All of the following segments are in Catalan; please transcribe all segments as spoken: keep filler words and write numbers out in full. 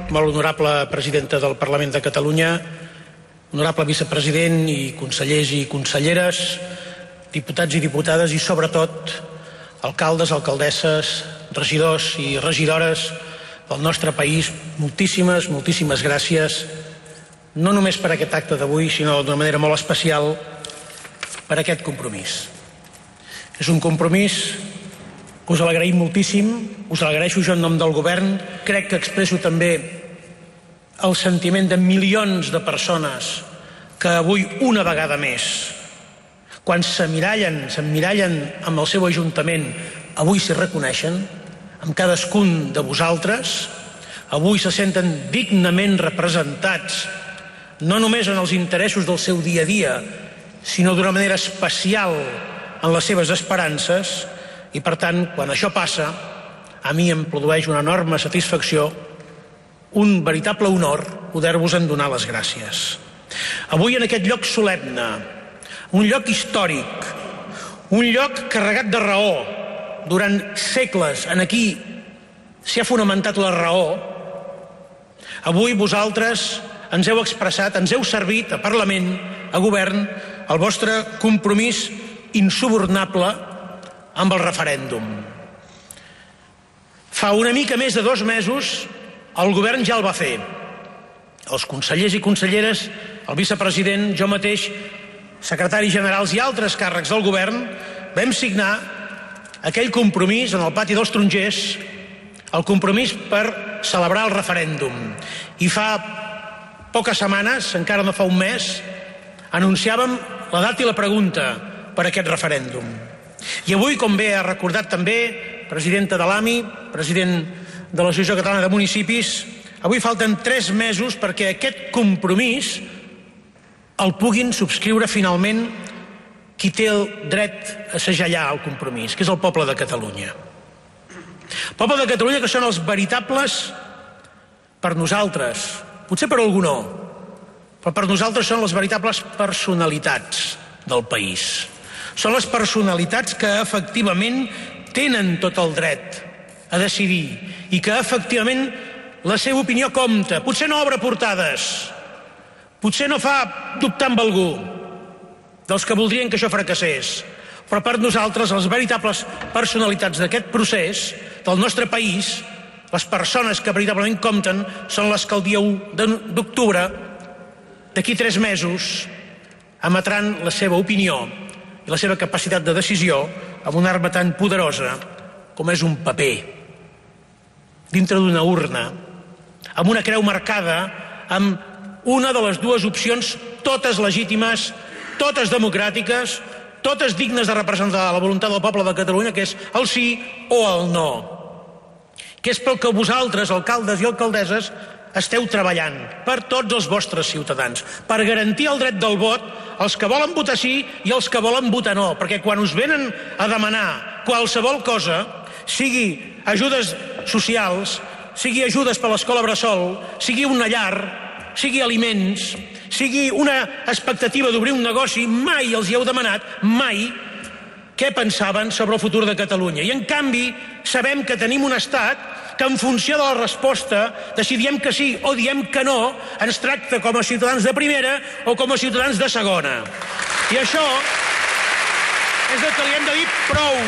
molt honorable presidenta del Parlament de Catalunya, honorable vicepresident i consellers i conselleres, diputats i diputades i, sobretot, alcaldes, alcaldesses, regidors i regidores del nostre país, moltíssimes, moltíssimes gràcies, no només per aquest acte d'avui, sinó d'una manera molt especial per aquest compromís. És un compromís que us l'agraïm moltíssim, us l'agraeixo jo en nom del govern, crec que expresso també el sentiment de milions de persones que avui, una vegada més, quan s'emmirallen, s'emmirallen amb el seu ajuntament, avui s'hi reconeixen, amb cadascun de vosaltres, avui se senten dignament representats, no només en els interessos del seu dia a dia, sinó d'una manera especial en les seves esperances, i per tant, quan això passa, a mi em produeix una enorme satisfacció, un veritable honor poder-vos-en donar les gràcies. Avui en aquest lloc solemne, un lloc històric, un lloc carregat de raó, durant segles en aquí s'hi ha fonamentat la raó, avui vosaltres ens heu expressat, ens heu servit a Parlament, a Govern, el vostre compromís insubornable amb el referèndum. Fa una mica més de dos mesos el govern ja el va fer. Els consellers i conselleres, el vicepresident, jo mateix, secretaris generals i altres càrrecs del govern, vam signar aquell compromís en el pati dels Tarongers, el compromís per celebrar el referèndum. I fa poques setmanes, encara no fa un mes, anunciàvem la data i la pregunta per aquest referèndum. I avui, com bé ha recordat també, presidenta de l'A M I, president de l'Associació Catalana de Municipis, avui falten tres mesos perquè aquest compromís el puguin subscriure finalment qui té el dret a segellar el compromís, que és el poble de Catalunya. El poble de Catalunya, que són els veritables, per nosaltres, potser per algú no, però per nosaltres són les veritables personalitats del país. Són les personalitats que efectivament tenen tot el dret a decidir i que efectivament la seva opinió compta. Potser no obre portades, potser no fa dubtar amb algú dels que voldrien que això fracassés, però per nosaltres les veritables personalitats d'aquest procés del nostre país, les persones que veritablement compten, són les que el dia u d'octubre, d'aquí tres mesos, emetran la seva opinió i la seva capacitat de decisió amb una arma tan poderosa com és un paper, dintre d'una urna, amb una creu marcada, amb una de les dues opcions, totes legítimes, totes democràtiques, totes dignes de representar la voluntat del poble de Catalunya, que és el sí o el no, que és pel que vosaltres, alcaldes i alcaldesses, esteu treballant per tots els vostres ciutadans, per garantir el dret del vot als que volen votar sí i als que volen votar no, perquè quan us venen a demanar qualsevol cosa, sigui ajudes socials, sigui ajudes per l'escola bressol, sigui una llar, sigui aliments, sigui una expectativa d'obrir un negoci, mai els hi heu demanat, mai, què pensaven sobre el futur de Catalunya. I en canvi sabem que tenim un estat que en funció de la resposta, de si diem que sí o diem que no, ens tracta com a ciutadans de primera o com a ciutadans de segona. I això és el que li hem de dir prou.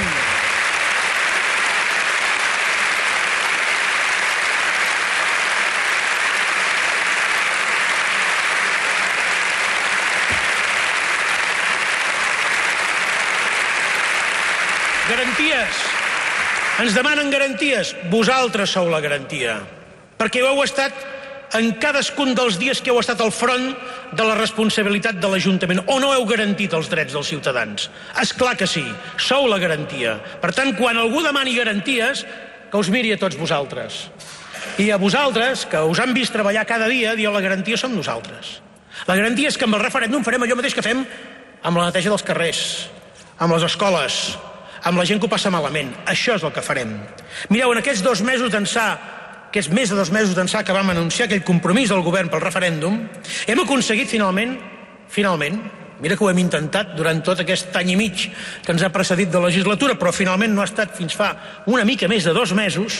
Garanties. Ens demanen garanties. Vosaltres sou la garantia. Perquè heu estat en cadascun dels dies que heu estat al front de la responsabilitat de l'Ajuntament. O no heu garantit els drets dels ciutadans? És clar que sí. Sou la garantia. Per tant, quan algú demani garanties, que us miri a tots vosaltres. I a vosaltres, que us han vist treballar cada dia, dieu la garantia som nosaltres. La garantia és que amb el referèndum farem allò mateix que fem amb la neteja dels carrers, amb les escoles, amb la gent que ho passa malament. Això és el que farem. Mireu, en aquests dos mesos d'ençà, que és més de dos mesos d'ençà que vam anunciar aquell compromís del govern pel referèndum, hem aconseguit finalment, finalment, mira que ho hem intentat durant tot aquest any i mig que ens ha precedit de legislatura, però finalment no ha estat fins fa una mica més de dos mesos,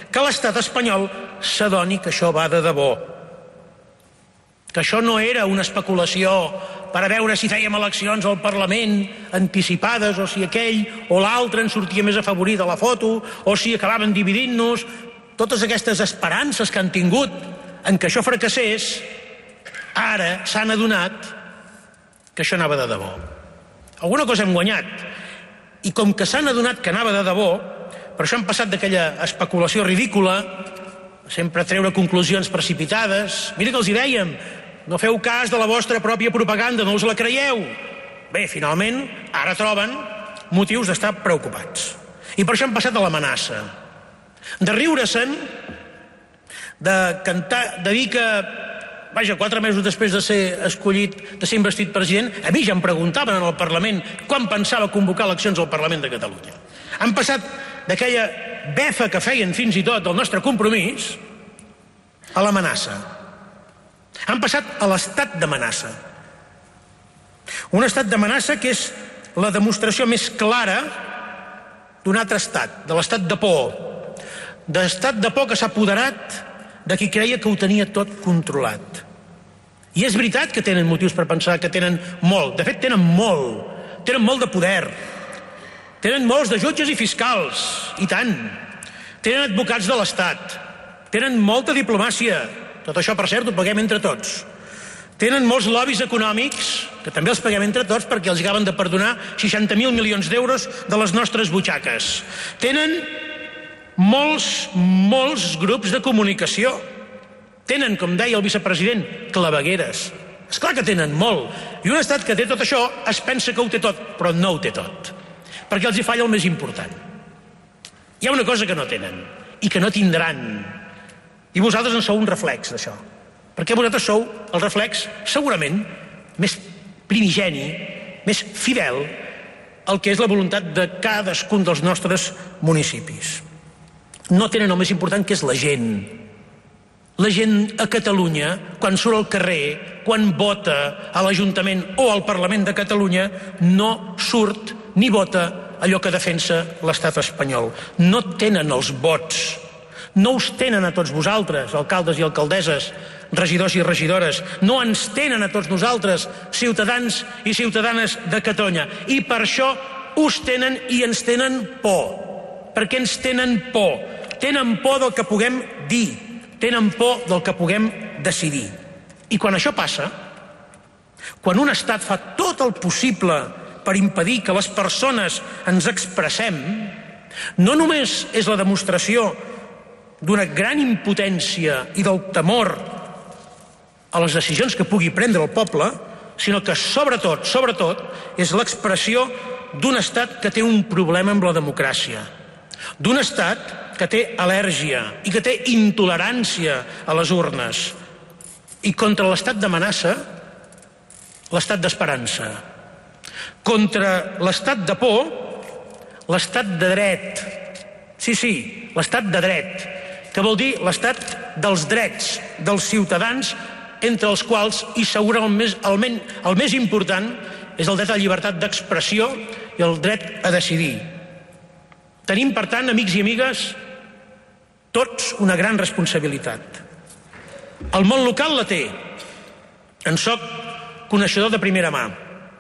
que l'estat espanyol s'adoni que això va de debò, que això no era una especulació per a veure si fèiem eleccions al Parlament anticipades o si aquell o l'altre en sortia més afavorit a la foto o si acabaven dividint-nos. Totes aquestes esperances que han tingut en que això fracassés, ara s'han adonat que això anava de debò. Alguna cosa hem guanyat. I com que s'han adonat que anava de debò, per això han passat d'aquella especulació ridícula, sempre treure conclusions precipitades. Mira que els hi dèiem, no feu cas de la vostra pròpia propaganda, no us la creieu. Bé, finalment, ara troben motius d'estar preocupats. I per això han passat a l'amenaça. De riure-se'n, de cantar, de dir que, vaja, quatre mesos després de ser escollit, de ser investit president, a mi ja em preguntaven en el Parlament quan pensava convocar eleccions al Parlament de Catalunya. Han passat d'aquella befa que feien fins i tot del nostre compromís a l'amenaça. Han passat a l'estat d'amenaça. Un estat d'amenaça que és la demostració més clara d'un altre estat, de l'estat de por, de l'estat de por que s'ha apoderat de qui creia que ho tenia tot controlat. I és veritat que tenen motius per pensar que tenen molt, de fet tenen molt, tenen molt de poder, tenen molts de jutges i fiscals, i tant, tenen advocats de l'Estat, tenen molta diplomàcia, tot això, per cert, ho paguem entre tots. Tenen molts lobbies econòmics, que també els paguem entre tots perquè els acaben de perdonar seixanta mil milions d'euros de les nostres butxaques. Tenen molts, molts grups de comunicació. Tenen, com deia el vicepresident, clavegueres. Esclar que tenen molt. I un estat que té tot això es pensa que ho té tot, però no ho té tot. Perquè els hi falla el més important. Hi ha una cosa que no tenen i que no tindran. I vosaltres en sou un reflex d'això. Perquè vosaltres sou el reflex, segurament, més primigeni, més fidel al que és la voluntat de cadascun dels nostres municipis. No tenen el més important, que és la gent. La gent a Catalunya, quan surt al carrer, quan vota a l'Ajuntament o al Parlament de Catalunya, no surt ni vota allò que defensa l'estat espanyol. No tenen els vots. No us tenen a tots vosaltres, alcaldes i alcaldesses, regidors i regidores. No ens tenen a tots nosaltres, ciutadans i ciutadanes de Catalunya. I per això us tenen i ens tenen por. Perquè ens tenen por. Tenen por del que puguem dir. Tenen por del que puguem decidir. I quan això passa, quan un estat fa tot el possible per impedir que les persones ens expressem, no només és la demostració d'una gran impotència i del temor a les decisions que pugui prendre el poble, sinó que sobretot, sobretot, és l'expressió d'un estat que té un problema amb la democràcia, d'un estat que té al·lèrgia i que té intolerància a les urnes, i contra l'estat d'amenaça, l'estat d'esperança, contra l'estat de por, l'estat de dret. Sí, sí, l'estat de dret, que vol dir l'estat dels drets dels ciutadans, entre els quals, i segurament el més, el, men, el més important, és el dret a la llibertat d'expressió i el dret a decidir. Tenim, per tant, amics i amigues, tots una gran responsabilitat. El món local la té. En soc coneixedor de primera mà.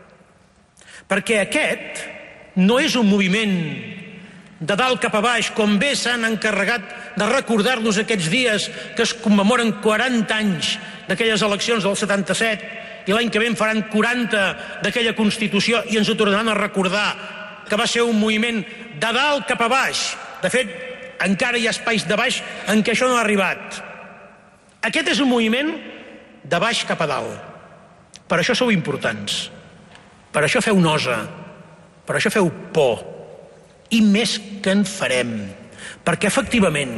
Perquè aquest no és un moviment de dalt cap a baix, com bé s'han encarregat de recordar-nos aquests dies que es commemoren quaranta anys d'aquelles eleccions del setanta-set i l'any que ve en faran quaranta d'aquella Constitució i ens ho tornaran a recordar, que va ser un moviment de dalt cap a baix. De fet, encara hi ha espais de baix en què això no ha arribat. Aquest és un moviment de baix cap a dalt. Per això sou importants. Per això feu nosa. Per això feu por. I més que en farem, perquè efectivament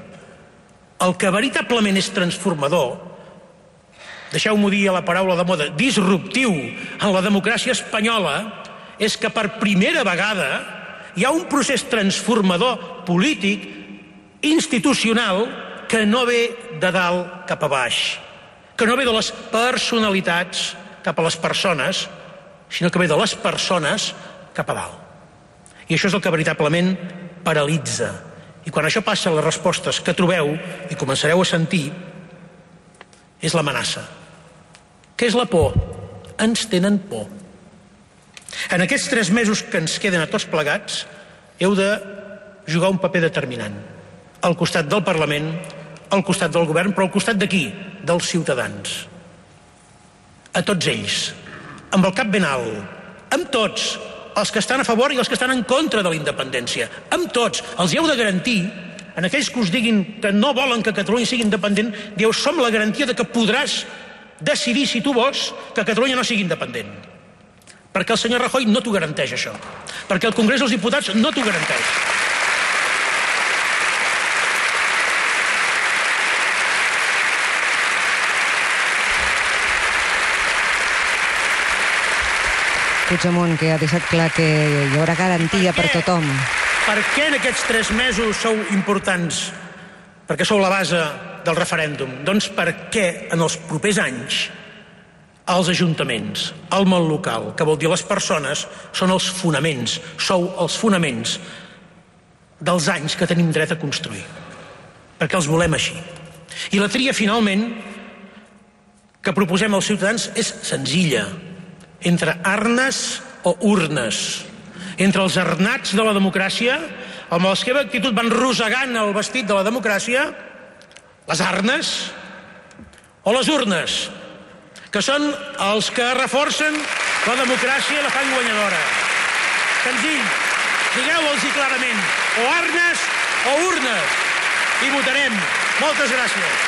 el que veritablement és transformador, deixeu-m'ho dir a la paraula de moda, disruptiu en la democràcia espanyola, és que per primera vegada hi ha un procés transformador polític, institucional, que no ve de dalt cap a baix, que no ve de les personalitats cap a les persones, sinó que ve de les persones cap a dalt. I això és el que veritablement paralitza i quan això passa, les respostes que trobeu, i començareu a sentir, és l'amenaça. Què és la por? Ens tenen por. En aquests tres mesos que ens queden a tots plegats, heu de jugar un paper determinant. Al costat del Parlament, al costat del govern, però al costat d'aquí, dels ciutadans. A tots ells, amb el cap ben alt, amb tots, els que estan a favor i els que estan en contra de la independència, amb tots, els hi heu de garantir, en aquells que us diguin que no volen que Catalunya sigui independent, dieu, som la garantia de que podràs decidir, si tu vols, que Catalunya no sigui independent. Perquè el senyor Rajoy no t'ho garanteix, això. Perquè el Congrés dels Diputats no t'ho garanteix. Puigdemont, que ha deixat clar que hi haurà garantia per tothom. Per què en aquests tres mesos sou importants? Perquè sou la base del referèndum. Doncs perquè en els propers anys els ajuntaments, el món local, que vol dir les persones, són els fonaments, sou els fonaments dels anys que tenim dret a construir. Perquè els volem així. I la tria, finalment, que proposem als ciutadans és senzilla. Entre arnes o urnes. Entre els arnats de la democràcia, amb la seva actitud van rosegant el vestit de la democràcia, les arnes o les urnes, que són els que reforcen la democràcia i la fan guanyadora. Senzill, digueu-los-hi clarament, o arnes o urnes, i votarem. Moltes gràcies.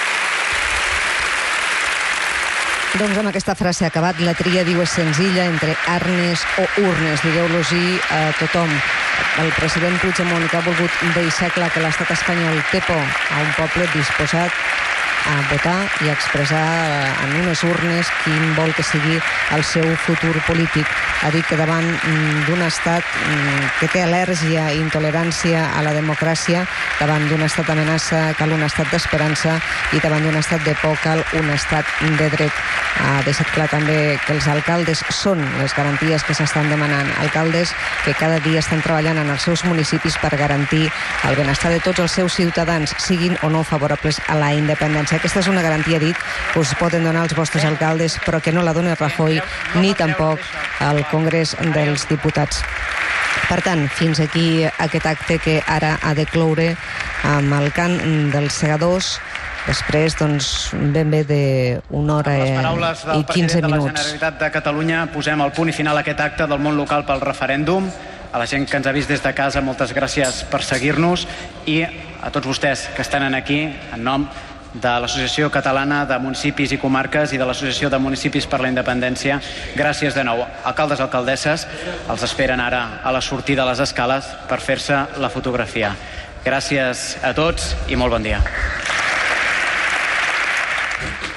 Doncs amb aquesta frase ha acabat. La tria, diu, és senzilla, entre arnes o urnes. Digueu-los-hi a tothom. El president Puigdemont, que ha volgut deixar clar que l'estat espanyol té por a un poble disposat a votar i a expressar en unes urnes quin vol que sigui el seu futur polític. Ha dit que davant d'un estat que té al·lèrgia i intolerància a la democràcia, davant d'un estat d'amenaça cal un estat d'esperança i davant d'un estat de por cal un estat de dret. Ha deixat clar també que els alcaldes són les garanties que s'estan demanant. Alcaldes que cada dia estan treballant en els seus municipis per garantir el benestar de tots els seus ciutadans, siguin o no favorables a la independència. Aquesta és una garantia, dit, que us poden donar els vostres alcaldes, però que no la dona Rajoy ni tampoc el Congrés dels Diputats. Per tant, fins aquí aquest acte que ara ha de cloure amb el cant dels segadors. Després, doncs, ben bé d'una hora i quinze minuts. Amb les paraules del president de la Generalitat de Catalunya posem el punt i final a aquest acte del món local pel referèndum. A la gent que ens ha vist des de casa, moltes gràcies per seguir-nos, i a tots vostès que estan aquí en nom de l'Associació Catalana de Municipis i Comarques i de l'Associació de Municipis per la Independència, gràcies de nou. Alcaldes, alcaldesses, els esperen ara a la sortida de les escales per fer-se la fotografia. Gràcies a tots i molt bon dia.